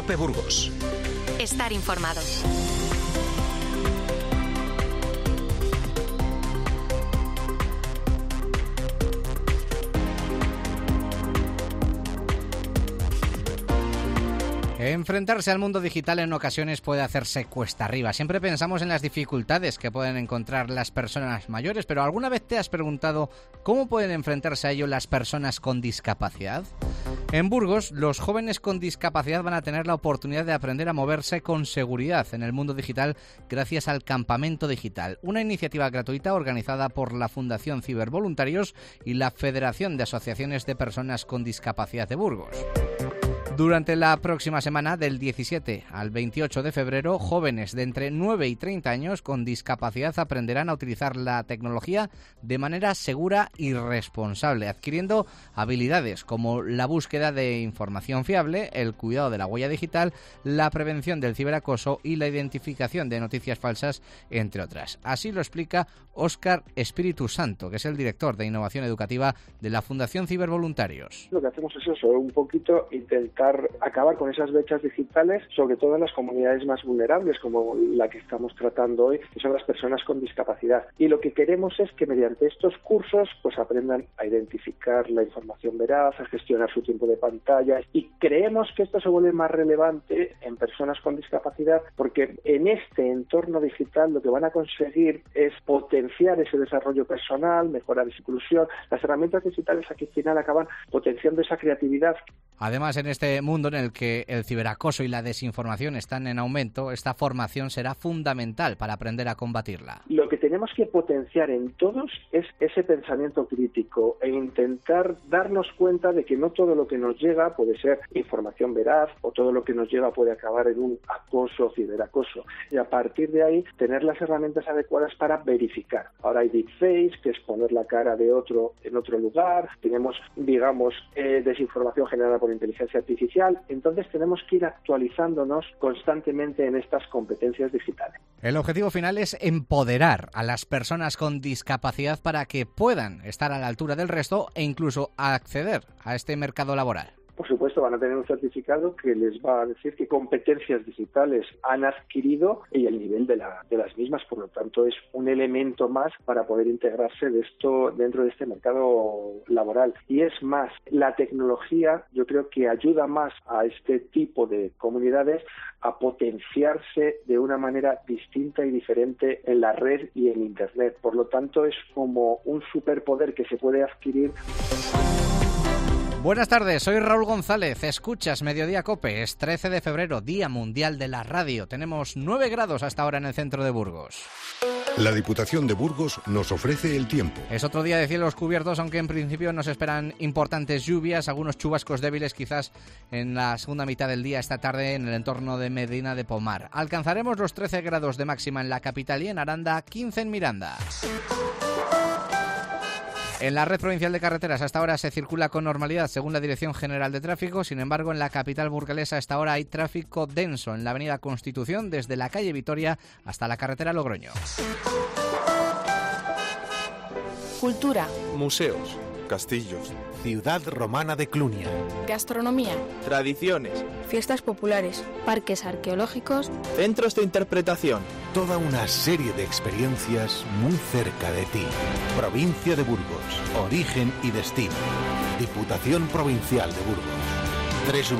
COPE Burgos. Estar informado. Enfrentarse al mundo digital en ocasiones puede hacerse cuesta arriba. Siempre pensamos en las dificultades que pueden encontrar las personas mayores, pero ¿alguna vez te has preguntado cómo pueden enfrentarse a ello las personas con discapacidad? En Burgos, los jóvenes con discapacidad van a tener la oportunidad de aprender a moverse con seguridad en el mundo digital gracias al Campamento Digital, una iniciativa gratuita organizada por la Fundación Cibervoluntarios y la Federación de Asociaciones de Personas con Discapacidad de Burgos. Durante la próxima semana, del 17 al 28 de febrero, jóvenes de entre 9 y 30 años con discapacidad aprenderán a utilizar la tecnología de manera segura y responsable, adquiriendo habilidades como la búsqueda de información fiable, el cuidado de la huella digital, la prevención del ciberacoso y la identificación de noticias falsas, entre otras. Así lo explica Óscar Espíritu Santo, que es el director de Innovación Educativa de la Fundación Cibervoluntarios. Lo que hacemos es eso, un poquito intentar acabar con esas brechas digitales, sobre todo en las comunidades más vulnerables, como la que estamos tratando hoy, que son las personas con discapacidad. Y lo que queremos es que mediante estos cursos pues aprendan a identificar la información veraz, a gestionar su tiempo de pantalla, y creemos que esto se vuelve más relevante en personas con discapacidad porque en este entorno digital lo que van a conseguir es potenciar ese desarrollo personal, mejorar esa inclusión. Las herramientas digitales aquí al final acaban potenciando esa creatividad. Además, en este mundo en el que el ciberacoso y la desinformación están en aumento, esta formación será fundamental para aprender a combatirla. Lo que tenemos que potenciar en todos es ese pensamiento crítico e intentar darnos cuenta de que no todo lo que nos llega puede ser información veraz o todo lo que nos llega puede acabar en un acoso o ciberacoso. Y a partir de ahí, tener las herramientas adecuadas para verificar. Ahora hay deepfakes, que es poner la cara de otro en otro lugar. Tenemos, desinformación generada por inteligencia artificial. Entonces tenemos que ir actualizándonos constantemente en estas competencias digitales. El objetivo final es empoderar a las personas con discapacidad para que puedan estar a la altura del resto e incluso acceder a este mercado laboral. Por supuesto, van a tener un certificado que les va a decir qué competencias digitales han adquirido y el nivel de las mismas. Por lo tanto, es un elemento más para poder integrarse dentro de este mercado laboral. Y es más, la tecnología yo creo que ayuda más a este tipo de comunidades a potenciarse de una manera distinta y diferente en la red y en Internet. Por lo tanto, es como un superpoder que se puede adquirir. Buenas tardes, soy Raúl González, escuchas Mediodía COPE, es 13 de febrero, Día Mundial de la Radio. Tenemos 9 grados hasta ahora en el centro de Burgos. La Diputación de Burgos nos ofrece el tiempo. Es otro día de cielos cubiertos, aunque en principio nos esperan importantes lluvias, algunos chubascos débiles quizás en la segunda mitad del día esta tarde en el entorno de Medina de Pomar. Alcanzaremos los 13 grados de máxima en la capital y en Aranda, 15 en Miranda. En la red provincial de carreteras hasta ahora se circula con normalidad según la Dirección General de Tráfico. Sin embargo, en la capital burgalesa hasta ahora hay tráfico denso en la avenida Constitución desde la calle Vitoria hasta la carretera Logroño. Cultura. Museos. Castillos. Ciudad romana de Clunia. Gastronomía. Tradiciones. Fiestas populares. Parques arqueológicos. Centros de interpretación. Toda una serie de experiencias muy cerca de ti. Provincia de Burgos. Origen y destino. Diputación Provincial de Burgos.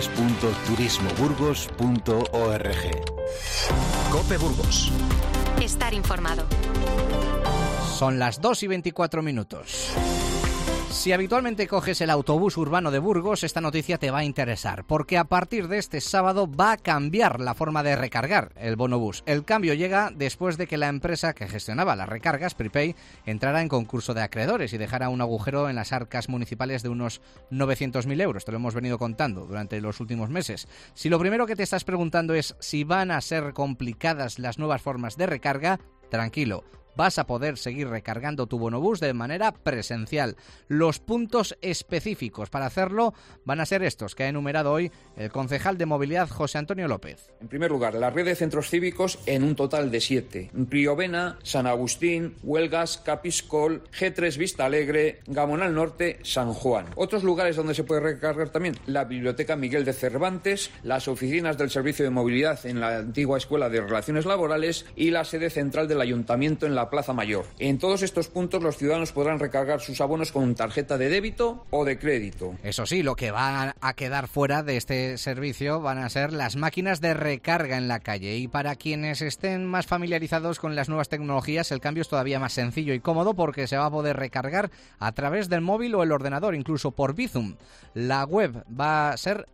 www.turismoburgos.org. COPE Burgos. Estar informado. Son las 2:24. Si habitualmente coges el autobús urbano de Burgos, esta noticia te va a interesar, porque a partir de este sábado va a cambiar la forma de recargar el bonobús. El cambio llega después de que la empresa que gestionaba las recargas, Prepay, entrara en concurso de acreedores y dejara un agujero en las arcas municipales de unos 900.000 euros. Te lo hemos venido contando durante los últimos meses. Si lo primero que te estás preguntando es si van a ser complicadas las nuevas formas de recarga, tranquilo, vas a poder seguir recargando tu bonobús de manera presencial. Los puntos específicos para hacerlo van a ser estos que ha enumerado hoy el concejal de Movilidad, José Antonio López. En primer lugar, la red de centros cívicos en un total de 7. Riovena, San Agustín, Huelgas, Capiscol, G3 Vista Alegre, Gamonal Norte, San Juan. Otros lugares donde se puede recargar también: la Biblioteca Miguel de Cervantes, las oficinas del Servicio de Movilidad en la antigua Escuela de Relaciones Laborales y la sede central del Ayuntamiento en la Plaza Mayor. En todos estos puntos los ciudadanos podrán recargar sus abonos con tarjeta de débito o de crédito. Eso sí, lo que va a quedar fuera de este servicio van a ser las máquinas de recarga en la calle, y para quienes estén más familiarizados con las nuevas tecnologías el cambio es todavía más sencillo y cómodo, porque se va a poder recargar a través del móvil o el ordenador, incluso por Bizum. La web va a ser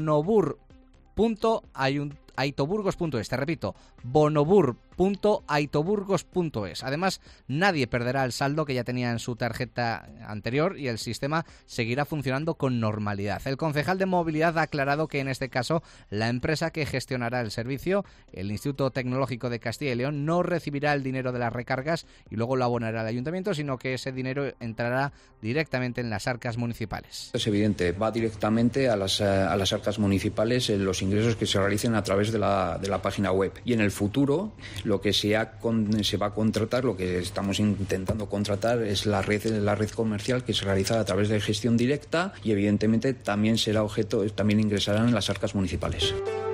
bonobur.aitoburgos.es, te repito, bonobur.aitoburgos.es. Además, nadie perderá el saldo que ya tenía en su tarjeta anterior y el sistema seguirá funcionando con normalidad. El concejal de Movilidad ha aclarado que en este caso la empresa que gestionará el servicio, el Instituto Tecnológico de Castilla y León, no recibirá el dinero de las recargas y luego lo abonará al ayuntamiento, sino que ese dinero entrará directamente en las arcas municipales. Es evidente, va directamente a las arcas municipales en los ingresos que se realicen a través de la página web. Y en el futuro, lo que se va a contratar, lo que estamos intentando contratar, es la red comercial que se realiza a través de gestión directa, y evidentemente también ingresarán en las arcas municipales.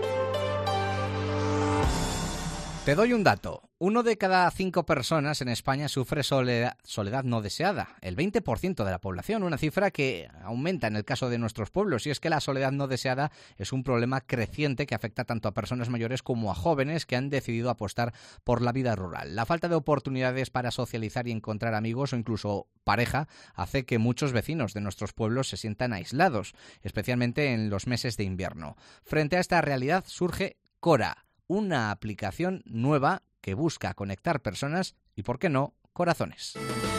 Te doy un dato. 1 de cada 5 personas en España sufre soledad no deseada. El 20% de la población, una cifra que aumenta en el caso de nuestros pueblos. Y es que la soledad no deseada es un problema creciente que afecta tanto a personas mayores como a jóvenes que han decidido apostar por la vida rural. La falta de oportunidades para socializar y encontrar amigos o incluso pareja hace que muchos vecinos de nuestros pueblos se sientan aislados, especialmente en los meses de invierno. Frente a esta realidad surge Cora, una aplicación nueva que busca conectar personas y, ¿por qué no?, corazones.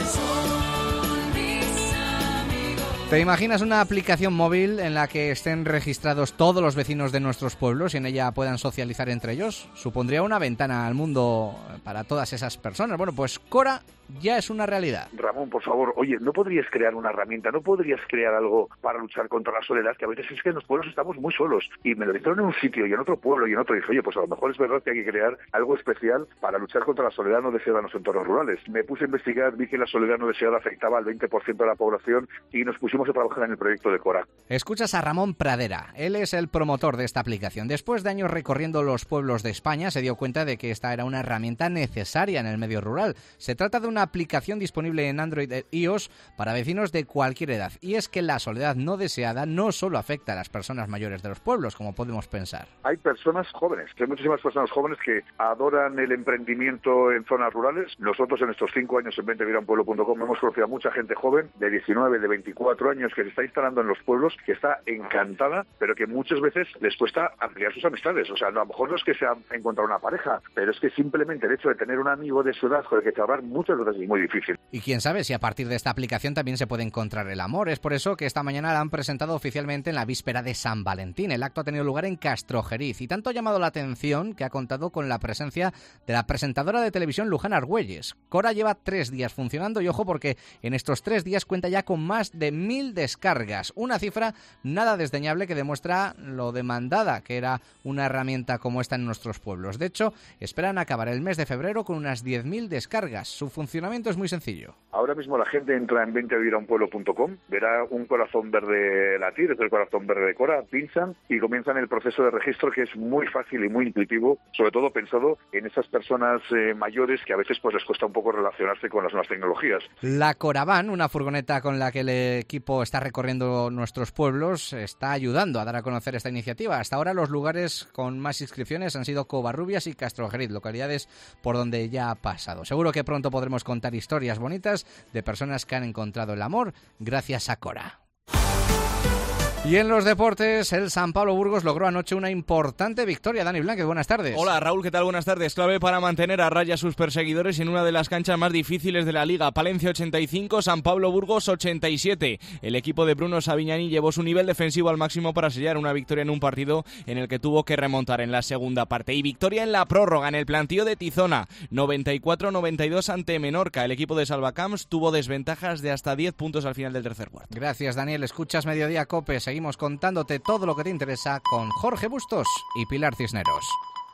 ¿Te imaginas una aplicación móvil en la que estén registrados todos los vecinos de nuestros pueblos y en ella puedan socializar entre ellos? Supondría una ventana al mundo para todas esas personas. Bueno, pues Cora ya es una realidad. Ramón, por favor, oye, ¿no podrías crear una herramienta? ¿No podrías crear algo para luchar contra la soledad? Que a veces es que en los pueblos estamos muy solos. Y me lo dijeron en un sitio y en otro pueblo y en otro. Y dije, oye, pues a lo mejor es verdad que hay que crear algo especial para luchar contra la soledad no deseada en los entornos rurales. Me puse a investigar, vi que la soledad no deseada afectaba al 20% de la población y nos pusimos a trabajar en el proyecto de Cora. Escuchas a Ramón Pradera. Él es el promotor de esta aplicación. Después de años recorriendo los pueblos de España, se dio cuenta de que esta era una herramienta necesaria en el medio rural. Se trata de una aplicación disponible en Android e iOS para vecinos de cualquier edad. Y es que la soledad no deseada no solo afecta a las personas mayores de los pueblos, como podemos pensar. Hay personas jóvenes, hay muchísimas personas jóvenes que adoran el emprendimiento en zonas rurales. Nosotros en estos 5 años en venteviranpueblo.com hemos conocido a mucha gente joven de 19, de 24 años que se está instalando en los pueblos, que está encantada, pero que muchas veces les cuesta ampliar sus amistades. O sea, a lo mejor no es que se ha encontrado una pareja, pero es que simplemente el hecho de tener un amigo de su edad con el que charlar muchas veces es muy difícil. Y quién sabe si a partir de esta aplicación también se puede encontrar el amor. Es por eso que esta mañana la han presentado oficialmente en la víspera de San Valentín. El acto ha tenido lugar en Castrojeriz y tanto ha llamado la atención que ha contado con la presencia de la presentadora de televisión Luján Argüelles. Cora lleva 3 días funcionando y ojo, porque en estos 3 días cuenta ya con más de 1000 descargas. Una cifra nada desdeñable que demuestra lo demandada que era una herramienta como esta en nuestros pueblos. De hecho, esperan acabar el mes de febrero con unas 10.000 descargas. Su funcionamiento es muy sencillo. Ahora mismo la gente entra en venteaviranpueblo.com, verá un corazón verde latir, es el corazón verde de Cora, pinchan y comienzan el proceso de registro, que es muy fácil y muy intuitivo, sobre todo pensado en esas personas mayores que a veces pues les cuesta un poco relacionarse con las nuevas tecnologías. La Coravan, una furgoneta con la que el equipo está recorriendo nuestros pueblos, está ayudando a dar a conocer esta iniciativa. Hasta ahora los lugares con más inscripciones han sido Covarrubias y Castrojeriz, localidades por donde ya ha pasado. Seguro que pronto podremos contar historias bonitas de personas que han encontrado el amor gracias a Cora. Y en los deportes, el San Pablo Burgos logró anoche una importante victoria. Dani Blanque, buenas tardes. Hola Raúl, ¿qué tal? Buenas tardes. Clave para mantener a raya a sus perseguidores en una de las canchas más difíciles de la Liga. Palencia 85, San Pablo Burgos 87. El equipo de Bruno Savignani llevó su nivel defensivo al máximo para sellar una victoria en un partido en el que tuvo que remontar en la segunda parte. Y victoria en la prórroga, en el plantío de Tizona, 94-92 ante Menorca. El equipo de Salvacamps tuvo desventajas de hasta 10 puntos al final del tercer cuarto. Gracias, Daniel. Escuchas Mediodía COPE. Seguimos contándote todo lo que te interesa con Jorge Bustos y Pilar Cisneros.